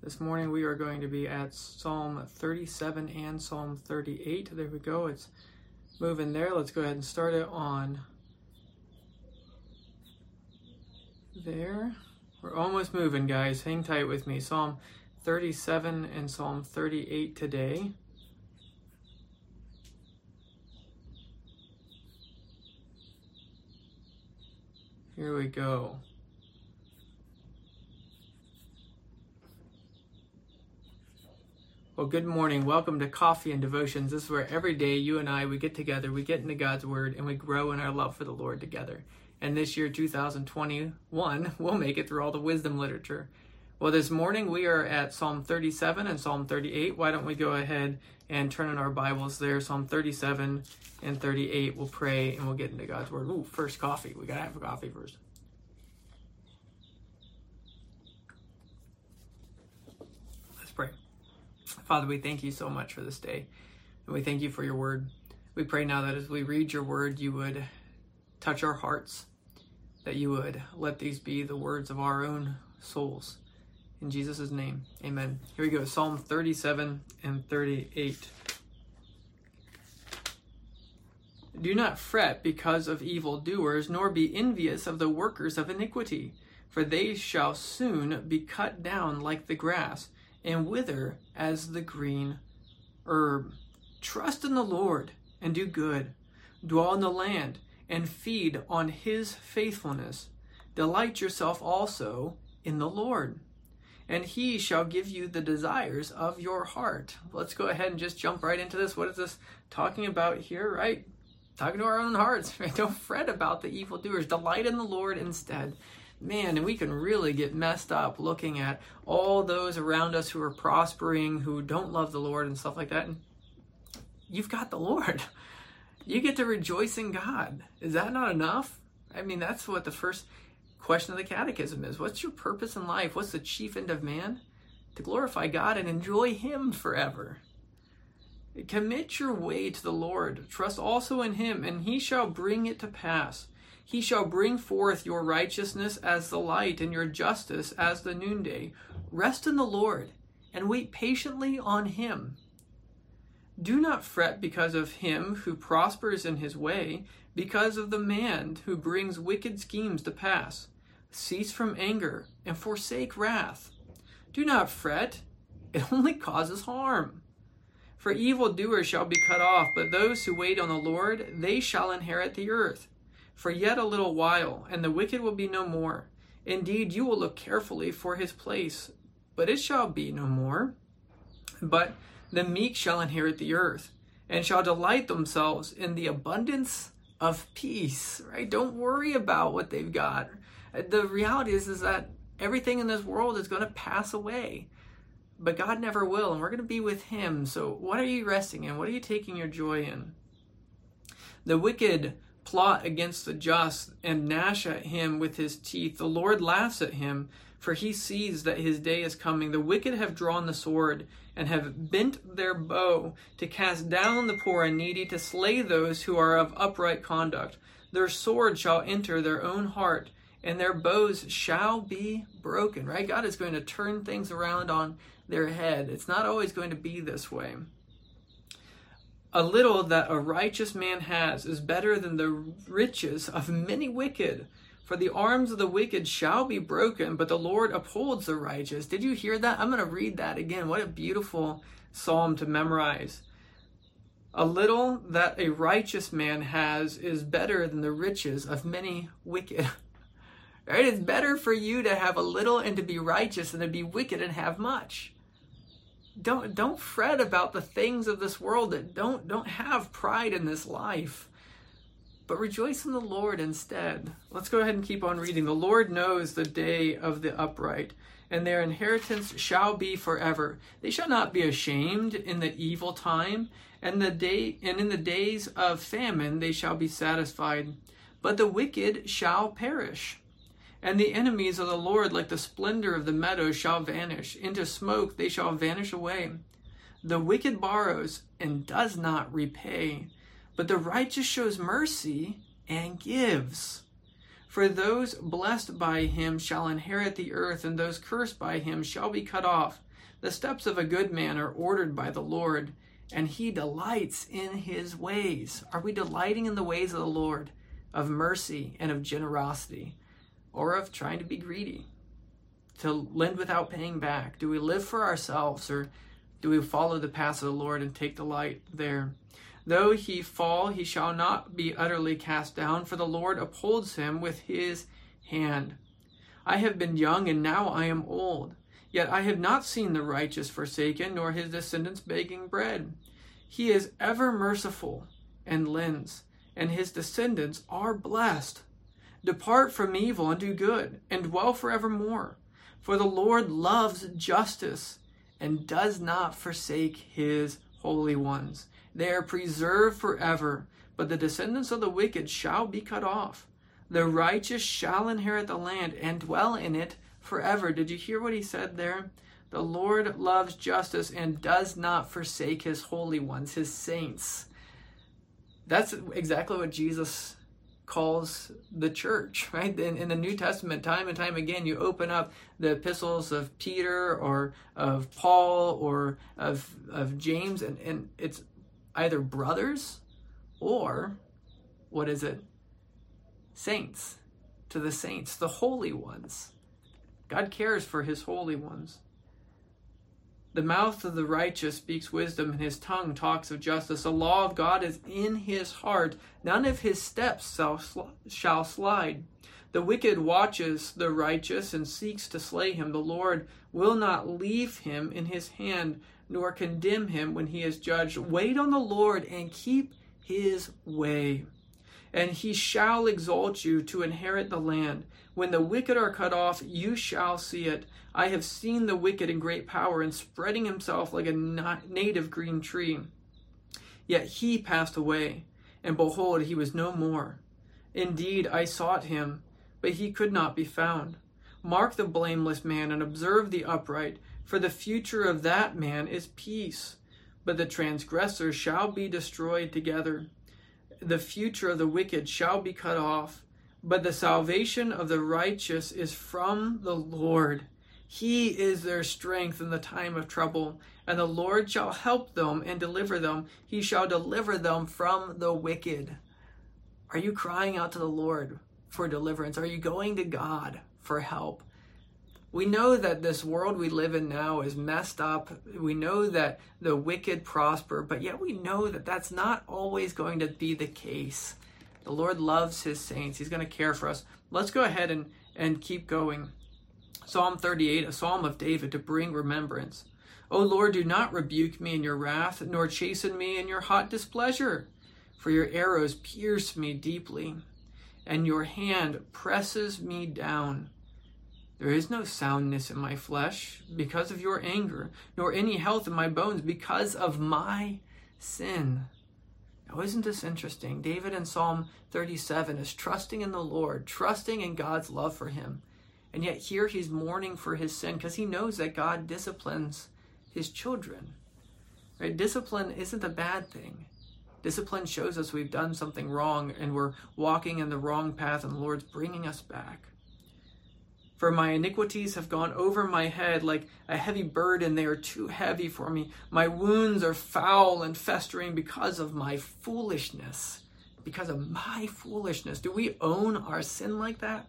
This morning we are going to be at Psalm 37 and Psalm 38. There we go. It's moving there. Let's go ahead and start it on there. We're almost moving, guys. Hang tight with me. Psalm 37 and Psalm 38 today. Here we go. Well, good morning. Welcome to Coffee and Devotions. This is where every day you and I, we get together, we get into God's Word, and we grow in our love for the Lord together. And this year, 2021, we'll make it through all the wisdom literature. Well, this morning we are at Psalm 37 and Psalm 38. Why don't we go ahead and turn in our Bibles there. Psalm 37 and 38. We'll pray and we'll get into God's Word. Ooh, first coffee. We got to have a coffee first. Let's pray. Father, we thank you so much for this day, and we thank you for your word. We pray now that as we read your word, you would touch our hearts, that you would let these be the words of our own souls. In Jesus' name, amen. Here we go, Psalm 37 and 38. Do not fret because of evildoers, nor be envious of the workers of iniquity, for they shall soon be cut down like the grass, and wither as the green herb. Trust in the Lord and do good. Dwell in the land and feed on his faithfulness. Delight yourself also in the Lord, and he shall give you the desires of your heart. Let's go ahead and just jump right into this. What is this talking about here, right? Talking to our own hearts. Right? Don't fret about the evildoers. Delight in the Lord instead. Man, and we can really get messed up looking at all those around us who are prospering, who don't love the Lord and stuff like that. And you've got the Lord. You get to rejoice in God. Is that not enough? I mean, that's what the first question of the catechism is. What's your purpose in life? What's the chief end of man? To glorify God and enjoy him forever. Commit your way to the Lord. Trust also in him, and he shall bring it to pass. He shall bring forth your righteousness as the light and your justice as the noonday. Rest in the Lord and wait patiently on him. Do not fret because of him who prospers in his way, because of the man who brings wicked schemes to pass. Cease from anger and forsake wrath. Do not fret, it only causes harm. For evildoers shall be cut off, but those who wait on the Lord, they shall inherit the earth. For yet a little while, and the wicked will be no more. Indeed, you will look carefully for his place, but it shall be no more. But the meek shall inherit the earth, and shall delight themselves in the abundance of peace. Right? Don't worry about what they've got. The reality is that everything in this world is going to pass away. But God never will, and we're going to be with him. So what are you resting in? What are you taking your joy in? The wicked plot against the just and gnash at him with his teeth. The Lord laughs at him, for he sees that his day is coming. The wicked have drawn the sword and have bent their bow to cast down the poor and needy, to slay those who are of upright conduct. Their sword shall enter their own heart, and their bows shall be broken. Right? God is going to turn things around on their head. It's not always going to be this way. A little that a righteous man has is better than the riches of many wicked. For the arms of the wicked shall be broken, but the Lord upholds the righteous. Did you hear that? I'm going to read that again. What a beautiful psalm to memorize. A little that a righteous man has is better than the riches of many wicked. Right? It's better for you to have a little and to be righteous than to be wicked and have much. Don't fret about the things of this world. That don't have pride in this life, but rejoice in the Lord instead. Let's go ahead and keep on reading. The Lord knows the day of the upright, and their inheritance shall be forever. They shall not be ashamed in the evil time, and in the days of famine they shall be satisfied. But the wicked shall perish. And the enemies of the Lord, like the splendor of the meadow, shall vanish. Into smoke they shall vanish away. The wicked borrows and does not repay, but the righteous shows mercy and gives. For those blessed by him shall inherit the earth, and those cursed by him shall be cut off. The steps of a good man are ordered by the Lord, and he delights in his ways. Are we delighting in the ways of the Lord, of mercy and of generosity, or of trying to be greedy, to lend without paying back? Do we live for ourselves, or do we follow the paths of the Lord and take delight there? Though he fall, he shall not be utterly cast down, for the Lord upholds him with his hand. I have been young, and now I am old. Yet I have not seen the righteous forsaken, nor his descendants begging bread. He is ever merciful and lends, and his descendants are blessed. Depart from evil and do good, and dwell forevermore. For the Lord loves justice, and does not forsake his holy ones. They are preserved forever, but the descendants of the wicked shall be cut off. The righteous shall inherit the land and dwell in it forever. Did you hear what he said there? The Lord loves justice and does not forsake his holy ones, his saints. That's exactly what Jesus calls the church, right? In the New Testament, time and time again, you open up the epistles of Peter or of Paul or of James, and it's either brothers or, what is it? Saints. To the saints, the holy ones. God cares for his holy ones. The mouth of the righteous speaks wisdom, and his tongue talks of justice. The law of God is in his heart. None of his steps shall slide. The wicked watches the righteous and seeks to slay him. The Lord will not leave him in his hand, nor condemn him when he is judged. Wait on the Lord and keep his way, and he shall exalt you to inherit the land. When the wicked are cut off, you shall see it. I have seen the wicked in great power and spreading himself like a native green tree. Yet he passed away, and behold, he was no more. Indeed, I sought him, but he could not be found. Mark the blameless man and observe the upright, for the future of that man is peace. But the transgressors shall be destroyed together. The future of the wicked shall be cut off, but the salvation of the righteous is from the Lord. He is their strength in the time of trouble, and the Lord shall help them and deliver them. He shall deliver them from the wicked. Are you crying out to the Lord for deliverance? Are you going to God for help? We know that this world we live in now is messed up. We know that the wicked prosper, but yet we know that that's not always going to be the case. The Lord loves his saints. He's going to care for us. Let's go ahead and keep going. Psalm 38, a psalm of David to bring remembrance. O Lord, do not rebuke me in your wrath, nor chasten me in your hot displeasure. For your arrows pierce me deeply, and your hand presses me down. There is no soundness in my flesh because of your anger, nor any health in my bones because of my sin. Now, isn't this interesting? David in Psalm 37 is trusting in the Lord, trusting in God's love for him. And yet here he's mourning for his sin because he knows that God disciplines his children. Right? Discipline isn't a bad thing. Discipline shows us we've done something wrong and we're walking in the wrong path, and the Lord's bringing us back. For my iniquities have gone over my head like a heavy burden. They are too heavy for me. My wounds are foul and festering because of my foolishness. Because of my foolishness. Do we own our sin like that?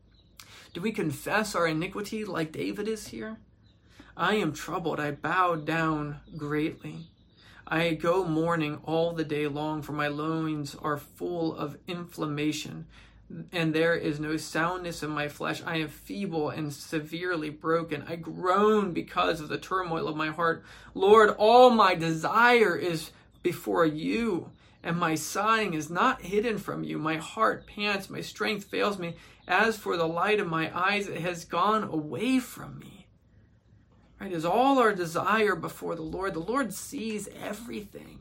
Do we confess our iniquity like David is here? I am troubled. I bow down greatly. I go mourning all the day long, for my loins are full of inflammation, and there is no soundness in my flesh. I am feeble and severely broken. I groan because of the turmoil of my heart. Lord, all my desire is before you, and my sighing is not hidden from you. My heart pants, my strength fails me. As for the light of my eyes, it has gone away from me. Right? Is all our desire before the Lord? The Lord sees everything.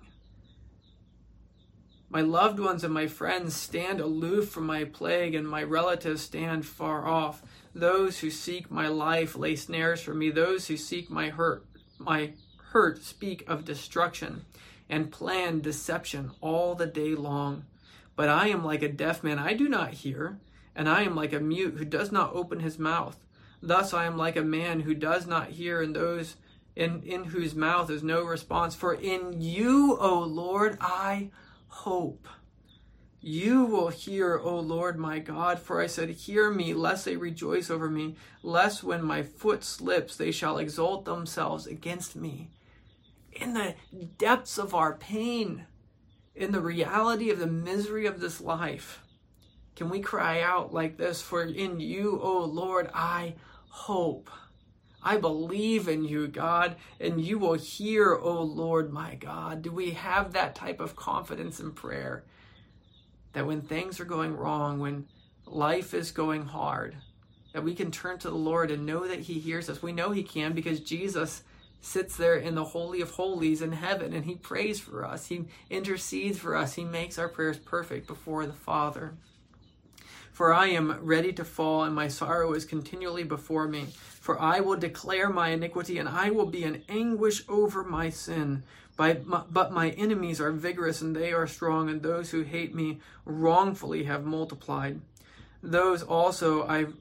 My loved ones and my friends stand aloof from my plague, and my relatives stand far off. Those who seek my life lay snares for me. Those who seek my hurt speak of destruction and plan deception all the day long. But I am like a deaf man, I do not hear, and I am like a mute who does not open his mouth. Thus I am like a man who does not hear, and those in whose mouth is no response. For in you, O Lord, I hope. You will hear, O Lord my God, for I said, hear me, lest they rejoice over me, lest when my foot slips, they shall exalt themselves against me. In the depths of our pain, in the reality of the misery of this life, can we cry out like this? For in you, O Lord, I hope. I believe in you, God, and you will hear, O Lord, my God. Do we have that type of confidence in prayer? That when things are going wrong, when life is going hard, that we can turn to the Lord and know that he hears us. We know he can because Jesus sits there in the Holy of Holies in heaven and he prays for us. He intercedes for us. He makes our prayers perfect before the Father. For I am ready to fall, and my sorrow is continually before me. For I will declare my iniquity, and I will be in anguish over my sin. But my enemies are vigorous, and they are strong, and those who hate me wrongfully have multiplied. Those also who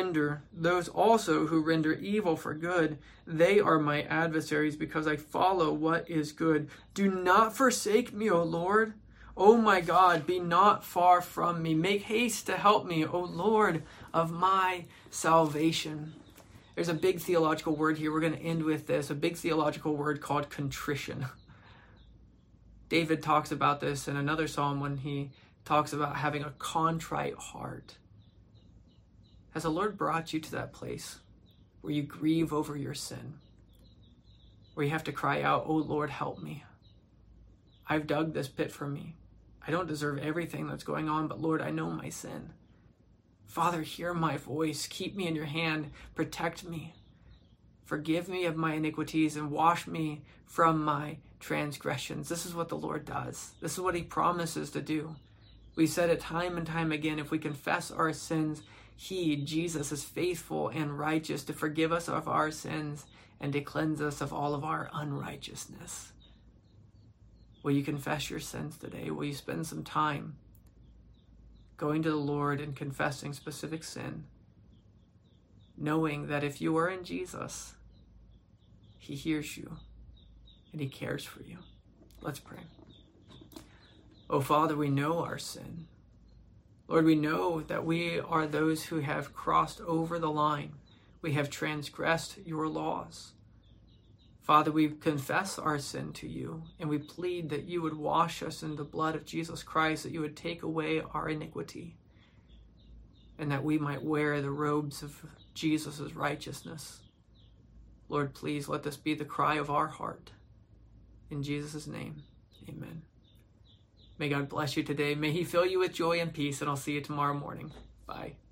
render evil for good, they are my adversaries, because I follow what is good. Do not forsake me, O Lord. O my God, be not far from me. Make haste to help me, O Lord of my salvation. There's a big theological word here. We're going to end with this, a big theological word called contrition. David talks about this in another psalm when he talks about having a contrite heart. Has the Lord brought you to that place where you grieve over your sin? Where you have to cry out, "Oh Lord, help me. I've dug this pit for me. I don't deserve everything that's going on, but Lord, I know my sin. Father, hear my voice. Keep me in your hand. Protect me. Forgive me of my iniquities and wash me from my transgressions." This is what the Lord does. This is what he promises to do. We said it time and time again. If we confess our sins, he, Jesus, is faithful and righteous to forgive us of our sins and to cleanse us of all of our unrighteousness. Will you confess your sins today? Will you spend some time going to the Lord and confessing specific sin, knowing that if you are in Jesus, he hears you and he cares for you? Let's pray. Oh, Father, we know our sin. Lord, we know that we are those who have crossed over the line. We have transgressed your laws. Father, we confess our sin to you, and we plead that you would wash us in the blood of Jesus Christ, that you would take away our iniquity, and that we might wear the robes of Jesus' righteousness. Lord, please let this be the cry of our heart. In Jesus' name, amen. May God bless you today. May he fill you with joy and peace, and I'll see you tomorrow morning. Bye.